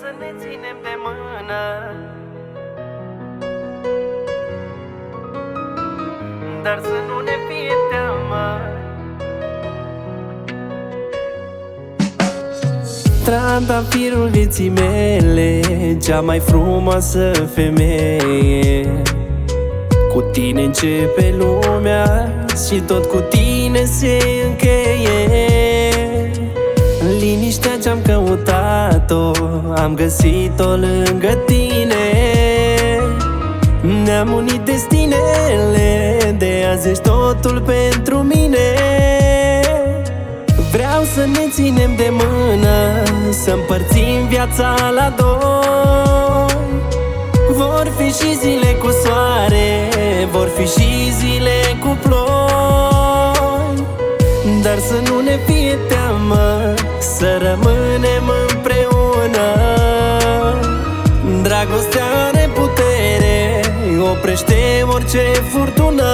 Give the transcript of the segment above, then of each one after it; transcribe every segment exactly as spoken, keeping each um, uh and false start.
să ne ținem de mână, dar să nu ne fie teamă. Trandafirul vieții mele, cea mai frumoasă femeie. Cu tine începe lumea și tot cu tine se încheie. În liniștea ce-am căutat-o, am găsit-o lângă tine. Ne-am unit destinele, de azi ești totul pentru mine. Vreau să ne ținem de mână, să împărțim viața la doi. Vor fi și zile cu soare, vor fi și zile cu ploi, dar să nu ne fie teamă, să rămânem împreună. Dragostea are putere, oprește orice furtună.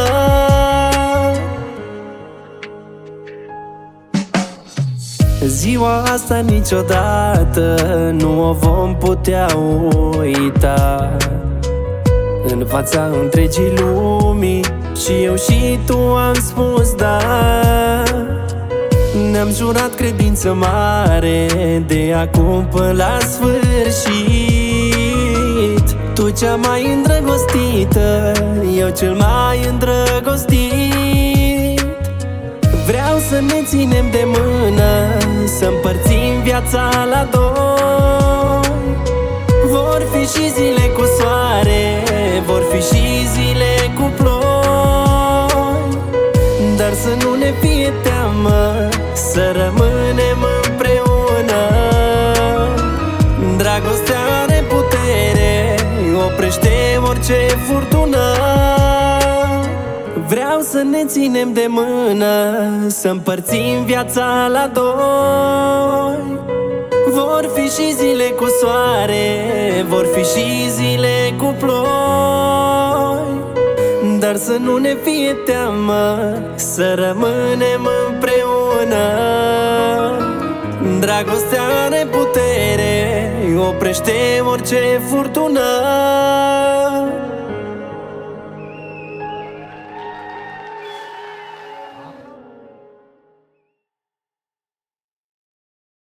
Ziua asta niciodată nu o vom putea uita. În fața întregii lumii și eu și tu am spus da. Ne-am jurat credință mare, de acum până la sfârșit. Tu cea mai îndrăgostită, eu cel mai îndrăgostit. Vreau să ne ținem de mână, să împărțim viața la doi. Vor fi și zile cu soare, vor fi și zile cu ploi, dar să nu ne fie teamă, să rămânem împreună. Dragostea are putere, oprește orice furtună. Vreau să ne ținem de mână, să împărțim viața la doi. Vor fi și zile cu soare, vor fi și zile cu ploi, dar să nu ne fie teamă, să rămânem împreună. Dragostea are putere, oprește orice furtună.